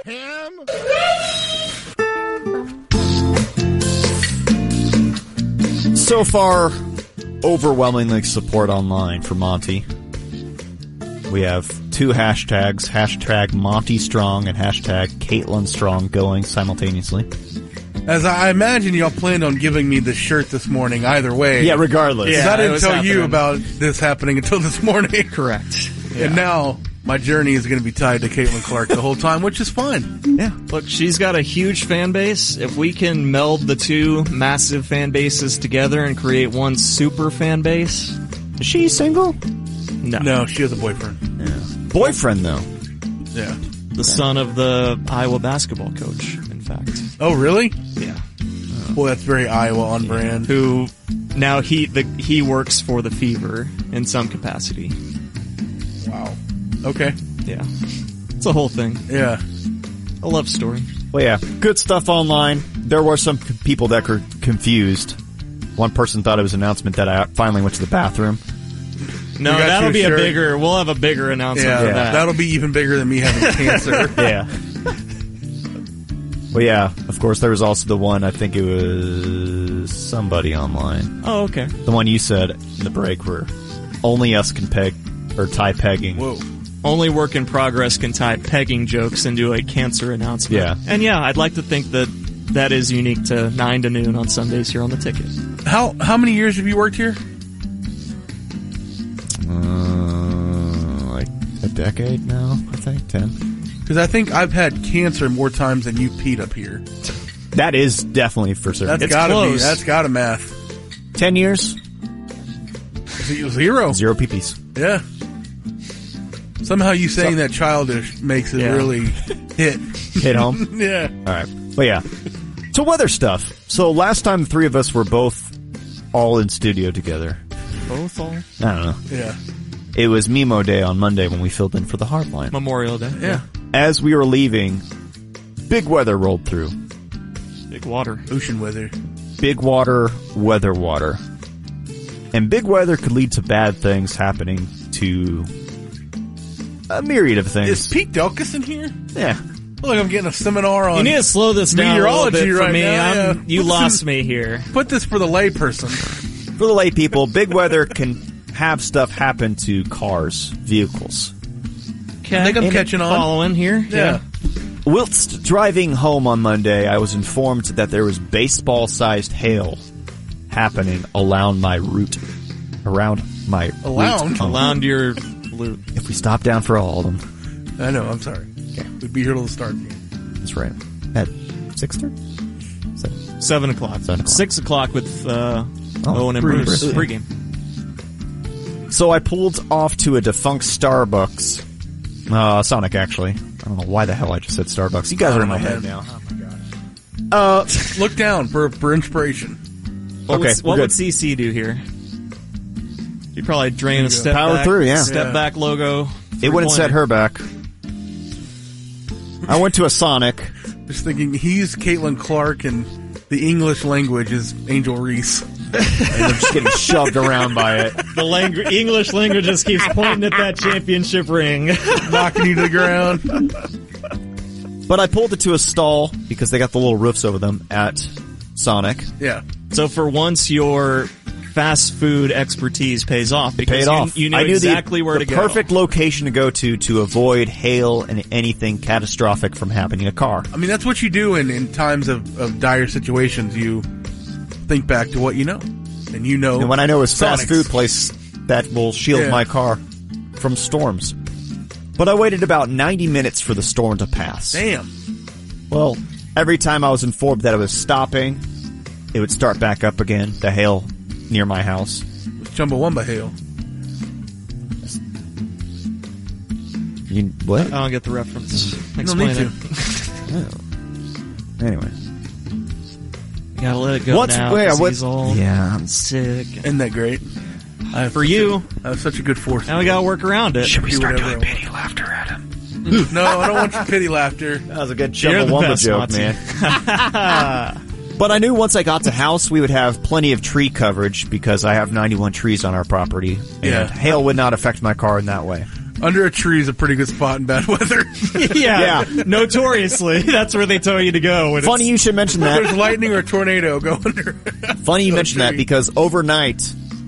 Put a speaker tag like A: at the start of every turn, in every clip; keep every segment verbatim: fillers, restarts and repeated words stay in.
A: Ham?
B: So far, overwhelmingly support online for Monty. We have two hashtags, hashtag Monty Strong and hashtag Caitlin Strong going simultaneously.
C: As I imagine y'all planned on giving me the shirt this morning either way.
B: Yeah, regardless.
C: Yeah, I didn't tell
D: happening.
C: you about this happening until this morning.
D: Correct.
C: Yeah. And now my journey is going to be tied to Caitlin Clark the whole time, which is fine.
B: Yeah.
D: Look, she's got a huge fan base. If we can meld the two massive fan bases together and create one super fan base.
B: Is she single?
D: No.
C: No, she has a boyfriend.
B: Yeah. Boyfriend, though.
C: Yeah.
D: The son of the Iowa basketball coach, in fact.
C: Oh, really?
D: Yeah.
C: Boy, that's very Iowa on brand.
D: Who now he the he works for the Fever in some capacity.
C: Wow. Okay.
D: Yeah. It's a whole thing.
C: Yeah.
D: A love story.
B: Well, yeah, good stuff online. There were some c- people that were confused. One person thought it was an announcement that I finally went to the bathroom.
D: No,
C: You got
D: that'll
C: your
D: be
C: shirt.
D: a bigger. We'll have a bigger announcement
C: Yeah,
D: for that.
C: that'll be even bigger than me having cancer.
B: Yeah. Well, yeah, of course, there was also the one, I think it was somebody online.
D: Oh, okay.
B: The one you said in the break where only us can peg, or tie pegging.
C: Whoa.
D: Only work in progress can tie pegging jokes into a cancer announcement.
B: Yeah.
D: And yeah, I'd like to think that that is unique to nine to noon on Sundays here on the ticket.
C: How how many years have you worked here?
B: Uh, like a decade now, I think, ten.
C: Because I think I've had cancer more times than you peed up here.
B: That is definitely for certain.
C: That's
D: It's
C: gotta be.
D: close.
C: That's gotta math.
B: Ten years,
C: Z- Zero.
B: zero peepees.
C: Yeah. Somehow you saying that childish makes it
D: Yeah.
C: really hit.
B: Hit home.
C: Yeah.
B: All right. But yeah. So weather stuff. So last time the three of us were both all in studio together.
D: Both all
B: I don't know.
C: Yeah.
B: It was Memo Day on Monday when we filled in for the Hardline.
D: Memorial Day.
C: Yeah.
B: As we were leaving, big weather rolled through.
D: Big water.
C: Ocean weather.
B: Big water, weather water. And big weather could lead to bad things happening to a myriad of things.
C: Is Pete Delkus in here?
B: Yeah.
C: Look, I'm getting a seminar on.
D: You need to slow this down a little
C: meteorology
D: bit for
C: right
D: me.
C: now,
D: I'm-
C: yeah.
D: You
C: Put
D: lost
C: some-
D: me here.
C: Put this for the layperson.
B: For the lay people, big weather can have stuff happen to cars, vehicles.
D: Okay.
C: I think I'm
D: And
C: catching on.
D: Following here.
C: Yeah.
B: Whilst driving home on Monday, I was informed that there was baseball-sized hail happening around my route. Around my
C: Around?
B: route.
D: Around your loot.
B: If we stop down for all of them.
C: I know. I'm sorry.
B: Okay.
C: We'd be here till the start.
B: That's right. At six thirty?
D: Seven o'clock.
B: Seven o'clock.
D: Six o'clock with uh,
B: Oh,
D: Owen and
B: Bruce.
D: Bruce.
B: Bruce.
D: Pregame.
B: So I pulled off to a defunct Starbucks. Uh, Sonic, actually. I don't know why the hell I just said Starbucks. You guys
C: Oh,
B: are in my
C: my
B: head
C: head.
B: now.
C: Uh, look down for for inspiration.
D: What
B: Okay,
D: would,
B: we're
D: what
B: good.
D: would C C do here? You'd probably drain a step
B: Power
D: back,
B: through, yeah.
D: step
C: Yeah.
D: back logo.
B: It wouldn't set
D: three-pointer.
B: her back. I went to a Sonic.
C: Just thinking, he's Caitlin Clark, and the English language is Angel Reese.
B: And I'm just getting shoved around by it.
D: The langu- English language just keeps pointing at that championship ring.
C: Knocking you to the ground.
B: But I pulled it to a stall because they got the little roofs over them at Sonic.
C: Yeah.
D: So for once, your fast food expertise pays off because
B: Paid
D: you,
B: off.
D: you knew
B: I knew
D: exactly
B: the,
D: where
B: the
D: to go.
B: perfect location to go to to avoid hail and anything catastrophic from happening in a car.
C: I mean, that's what you do in, in times of, of dire situations. You think back to what you know. And you know.
B: And when I know it's fast
C: Sonic's.
B: food place that will shield
C: Yeah.
B: my car from storms. But I waited about ninety minutes for the storm to pass.
C: Damn.
B: Well, every time I was informed that it was stopping, it would start back up again, the hail near my house.
C: It's Chumbawamba hail.
B: You, what?
D: I don't get the reference.
C: You don't
D: Explain
C: need
D: it.
C: to.
B: Oh. Anyway.
D: You gotta let it go
B: What's-
D: now.
B: wait,
D: 'cause
B: what-
D: he's all
B: Yeah, I'm
D: sick.
C: Isn't that great? I have
D: For
C: such
D: you.
C: A, I have such a good force.
D: Now we gotta work around it.
B: Should we
C: Do
B: start
C: whatever
B: doing
C: I want.
B: pity laughter at him?
C: No, I don't want your pity laughter.
B: That was a good
D: You're the
B: Chumbawamba
D: best,
B: joke,
D: Monty.
B: man. But I knew once I got to house, we would have plenty of tree coverage because I have ninety-one trees on our property. And
C: Yeah.
B: hail would not affect my car in that way.
C: Under a tree is a pretty good spot in bad weather.
D: yeah,
B: Yeah.
D: notoriously, that's where they tell you to go. When
B: Funny
D: it's,
B: you should mention
C: There's
B: that.
C: lightning or a tornado, go under.
B: Funny you
C: a
B: mention that
C: tree.
B: because overnight,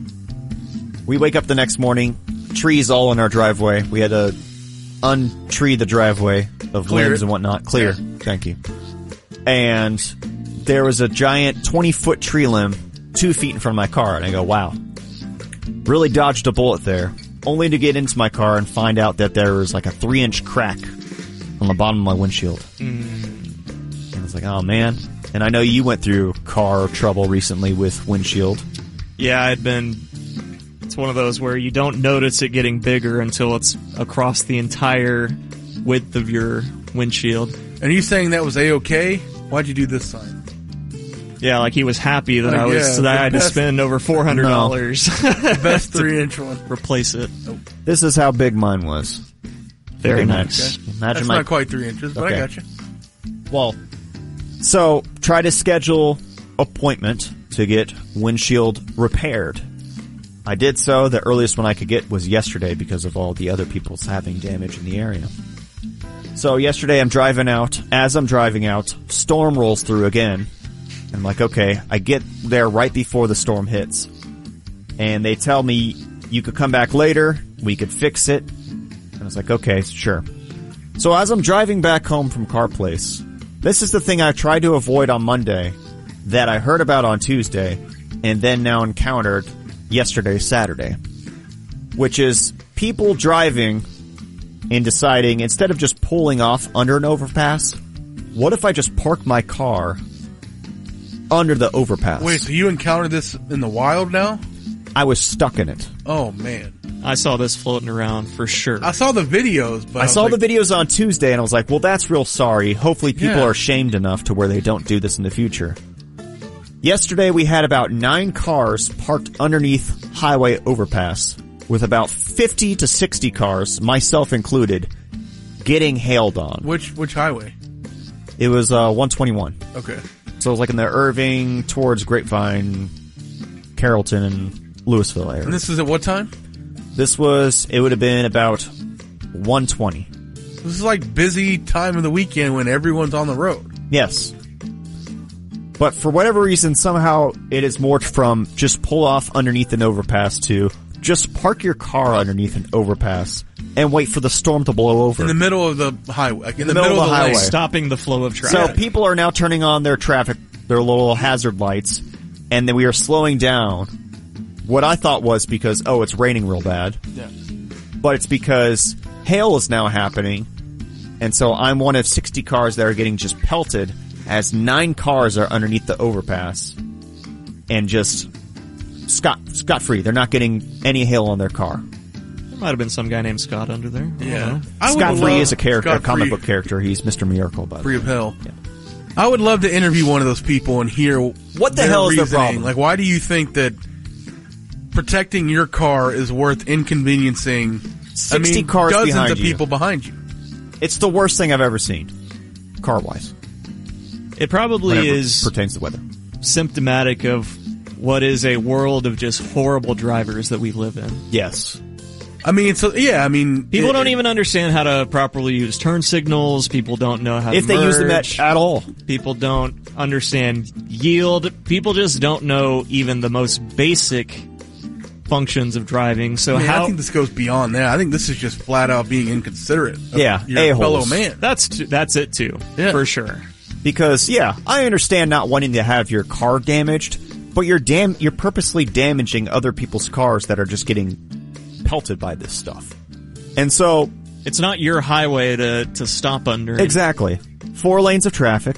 B: we wake up the next morning, trees all in our driveway. We had to untree the driveway of
C: Clear
B: limbs
C: it.
B: and whatnot. Clear.
C: Yeah.
B: Thank you. And there was a giant twenty-foot tree limb two feet in front of my car, and I go, wow. Really dodged a bullet there, only to get into my car and find out that there was like a three-inch crack on the bottom of my windshield. Mm. And I was like, oh, man. And I know you went through car trouble recently with windshield.
D: yeah, I'd been. It's one of those where you don't notice it getting bigger until it's across the entire width of your windshield.
C: And you saying that was A-okay? Why'd you do this sign?
D: Yeah, like he was happy that
C: Oh,
D: I was
C: yeah,
D: so that
C: the
D: I had to
C: best-
D: spend over four hundred dollars
C: The best three-inch one.
D: replace it.
B: This is how big mine was.
D: Very
B: Okay,
D: nice.
B: Imagine
C: That's
B: my
C: not quite three inches, but
B: Okay.
C: I got you.
B: Well, so try to schedule appointment to get windshield repaired. I did so. The earliest one I could get was yesterday because of all the other people's having damage in the area. So yesterday I'm driving out. As I'm driving out, storm rolls through again. I'm like, okay, I get there right before the storm hits. And they tell me you could come back later. We could fix it. And I was like, okay, sure. So as I'm driving back home from Car Place, this is the thing I tried to avoid on Monday that I heard about on Tuesday and then now encountered yesterday, Saturday, which is people driving and deciding instead of just pulling off under an overpass, what if I just park my car under the overpass?
C: Wait, so you encountered this in the wild now?
B: I was stuck in it.
C: Oh, man.
D: I saw this floating around for sure.
C: I saw the videos, but I,
B: I
C: was
B: saw
C: like,
B: the videos on Tuesday and I was like, well, that's real sorry. Hopefully people
C: Yeah.
B: are shamed enough to where they don't do this in the future. Yesterday we had about nine cars parked underneath highway overpass with about fifty to sixty cars, myself included, getting hailed on.
C: Which which highway?
B: It was uh, one twenty-one.
C: Okay.
B: So it was like in the Irving towards Grapevine, Carrollton, and Louisville area.
C: And this is at what time?
B: This was, it would have been about one twenty.
C: This is like busy time of the weekend when everyone's on the road.
B: Yes. But for whatever reason, somehow it is morphed from just pull off underneath an overpass to just park your car underneath an overpass and wait for the storm to blow over.
C: In the middle of the highway. Like in the,
B: middle
C: middle,
B: of the
C: of the
B: highway.
C: lane.
D: Stopping the flow of
B: so
D: traffic.
B: people are now turning on their traffic, their little hazard lights, and then we are slowing down. What I thought was because, oh, it's raining real bad.
C: Yeah.
B: But it's because hail is now happening, and so I'm one of sixty cars that are getting just pelted as nine cars are underneath the overpass and just scot, scot-free. They're not getting any hail on their car.
D: There might have been some guy named Scott under there. I don't
C: Yeah.
D: know.
C: I would
B: Scott-free
C: love-
B: is a character, a
C: Scott
B: comic
C: Free-
B: book character. He's Mister Miracle, by the
C: Free
B: way.
C: of hell. I would love to interview one of those people and hear
B: What the
C: their
B: hell is their
C: reasoning.
B: problem?
C: Like, why do you think that protecting your car is worth inconveniencing
B: sixty
C: I mean,
B: cars
C: dozens
B: behind
C: of
B: you.
C: people behind you?
B: It's the worst thing I've ever seen, car-wise,
D: It probably
B: whenever
D: is
B: pertains to weather.
D: symptomatic of what is a world of just horrible drivers that we live in.
B: Yes.
C: I mean, so yeah, I mean,
D: People
C: it-
D: don't even understand how to properly use turn signals. People don't know how
B: If
D: to
B: they use them
D: merge.
B: at, at all.
D: People don't understand yield. People just don't know even the most basic functions of driving. So
C: I, mean,
D: how
C: I think this goes beyond that. I think this is just flat out being inconsiderate of
B: Yeah,
C: your
B: a-holes.
C: fellow man.
D: that's t- that's it too,
C: Yeah.
D: for sure.
B: Because, yeah, I understand not wanting to have your car damaged, but you're dam- you're purposely damaging other people's cars that are just getting pelted by this stuff. And so,
D: It's not your highway to to stop under.
B: exactly. Four lanes of traffic.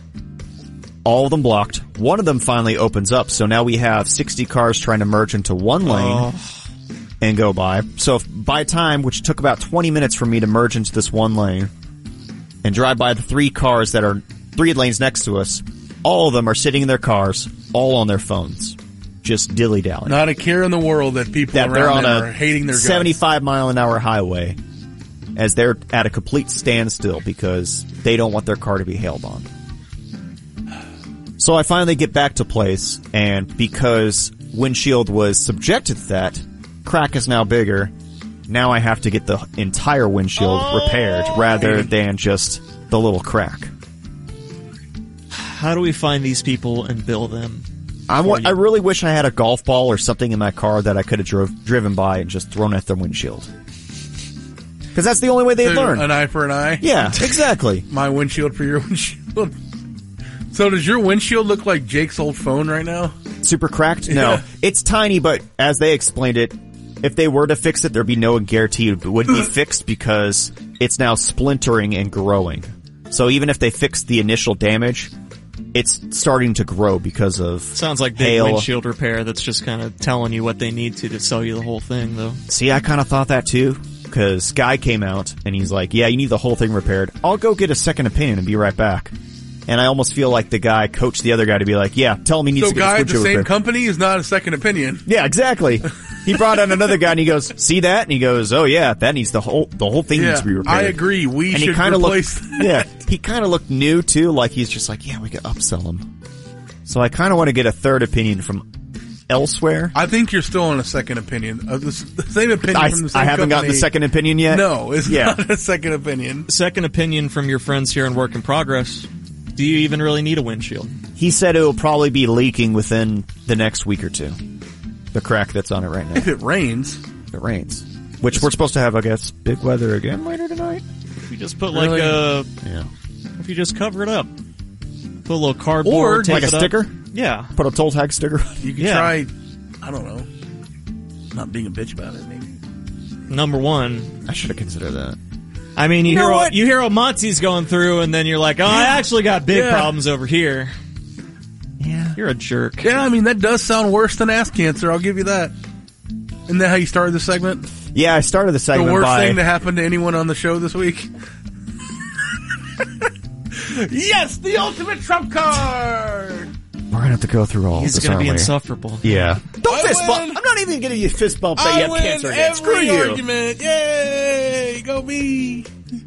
B: All of them blocked. One of them finally opens up, so now we have sixty cars trying to merge into one lane
D: Oh.
B: and go by. So if by time, which took about twenty minutes for me to merge into this one lane and drive by the three cars that are three lanes next to us, all of them are sitting in their cars, all on their phones, just dilly-dallying.
C: Not a care in the world that people
B: That
C: around
B: they're on
C: them
B: a
C: are hating their guts.
B: seventy-five mile an hour highway as they're at a complete standstill because they don't want their car to be hailed on. So I finally get back to place, and because windshield was subjected to that, crack is now bigger, now I have to get the entire windshield
D: Oh.
B: repaired rather than just the little crack.
D: How do we find these people and bill them?
B: I,
D: For
B: wa-
D: you.
B: I really wish I had a golf ball or something in my car that I could have drove, driven by and just thrown at their windshield. Because that's the only way they
C: So,
B: learn.
C: An eye for an eye.
B: Yeah, exactly.
C: My windshield for your windshield. So does your windshield look like Jake's old phone right now?
B: Super cracked? No.
C: Yeah.
B: It's tiny, but as they explained it, if they were to fix it, there'd be no guarantee it would be fixed because it's now splintering and growing. So even if they fixed the initial damage, it's starting to grow because of
D: Sounds like big
B: hail.
D: windshield repair that's just kind of telling you what they need to to sell you the whole thing, though.
B: See, I kind of thought that too, because Guy came out and he's like, yeah, you need the whole thing repaired. I'll go get a second opinion and be right back. And I almost feel like the guy coached the other guy to be like, yeah, tell him he needs
C: So
B: to get
C: guy
B: his
C: at the
B: windshield
C: same
B: repaired.
C: company is not a second opinion.
B: Yeah, exactly. He brought on another guy and he goes, see that? And he goes, oh yeah, that needs the whole, the whole thing
C: Yeah,
B: needs to be repaired.
C: I agree. We
B: And he
C: should
B: kind of
C: replace
B: looked,
C: that.
B: yeah, he kind of looked new too, like he's just like, yeah, we could upsell him. So I kind of want to get a third opinion from elsewhere.
C: I think you're still on a second opinion. Uh, the, s- the same opinion
B: I,
C: from the same
B: I haven't gotten the
C: company.
B: second opinion yet.
C: No, it's
B: Yeah.
C: not a second opinion.
D: Second opinion from your friends here in Work in Progress. Do you even really need a windshield?
B: He said it will probably be leaking within the next week or two. The crack that's on it right now.
C: If it rains,
B: If it rains. Which we're supposed to have, I guess, big weather again later tonight.
D: If you just put
C: Really?
D: like a,
B: Yeah.
D: if you just cover it up, put a little cardboard,
C: Or
D: tape
B: Like a
D: it up.
B: sticker?
D: Yeah.
B: Put a toll tag sticker on it.
C: you can
D: Yeah.
C: try. I don't know. Not being a bitch about it, maybe.
D: Number one.
B: I should have considered that.
D: I mean, you,
B: You know
D: hear
B: what?
D: what? you hear what Monty's going through, and then you're like, oh, I actually got big
C: Yeah.
D: problems over here.
B: Yeah.
D: You're a jerk.
C: Yeah, I mean that does sound worse than ass cancer. I'll give you that. Isn't that how you started the segment?
B: Yeah, I started the
C: The
B: segment
C: worst
B: by...
C: thing to happen to anyone on the show this week. Yes, the ultimate trump card.
B: We're gonna have to go through all
D: He's
B: this,
D: going to
B: aren't
D: be
B: we?
D: insufferable.
B: Yeah. Don't
C: I
B: fist bump.
C: win.
B: I'm not even giving you a fist bump that
C: I
B: you have
C: win
B: cancer again. Screw
C: every
B: you.
C: argument. Yay, go me.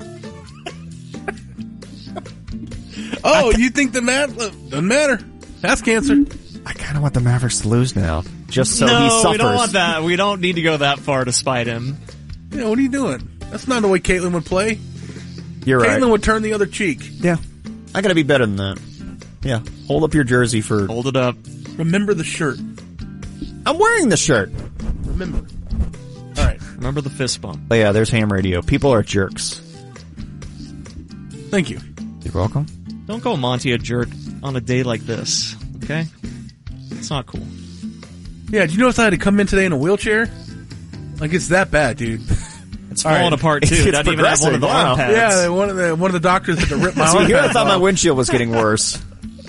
C: Oh, you think the math doesn't matter? That's cancer.
B: I kind of want the Mavericks to lose now, just so
D: no,
B: he suffers.
D: we don't want that. We don't need to go that far to spite him.
C: Yeah, what are you doing? That's not the way Caitlyn would play.
B: You're right.
C: Caitlyn would turn the other cheek.
B: Yeah. I gotta be better than that. Yeah. Hold up your jersey for...
D: Hold it up.
C: Remember the shirt.
B: I'm wearing the shirt.
C: Remember. All right.
D: Remember the fist bump.
B: Oh yeah, there's ham radio. People are jerks.
C: Thank you.
B: You're welcome.
D: Don't call Monty a jerk on a day like this, okay? It's not cool.
C: Yeah, did you notice I had to come in today in a wheelchair? Like, it's that bad, dude.
D: It's
C: All
D: falling
C: right.
D: apart too.
B: It's
D: It doesn't even have one of the
B: progressing.
D: arm
B: Wow.
D: pads.
C: Yeah, one of the one of the doctors had to rip my
B: See,
C: arm
B: here I
C: pads
B: thought my
C: off.
B: windshield was getting worse.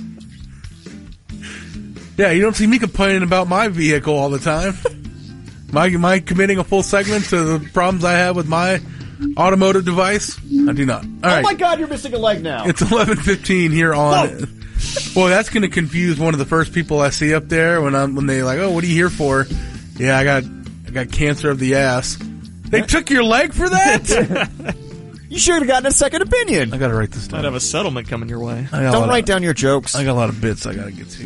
C: Yeah, you don't see me complaining about my vehicle all the time. My, am I committing a full segment to the problems I have with my automotive device? I do not. All
B: Oh
C: right.
B: my god, you're missing a leg now.
C: It's eleven fifteen here on.
B: Whoa.
C: Boy, that's going to confuse one of the first people I see up there when I'm when they like, oh, what are you here for? Yeah, I got I got cancer of the ass. They took your leg for that?
B: You should have gotten a second opinion.
C: I got to write this
D: Might
C: down.
D: have a settlement coming your way.
C: I got a
B: Don't
C: lot
B: write
C: of,
B: down your jokes.
C: I got a lot of bits I got to get to.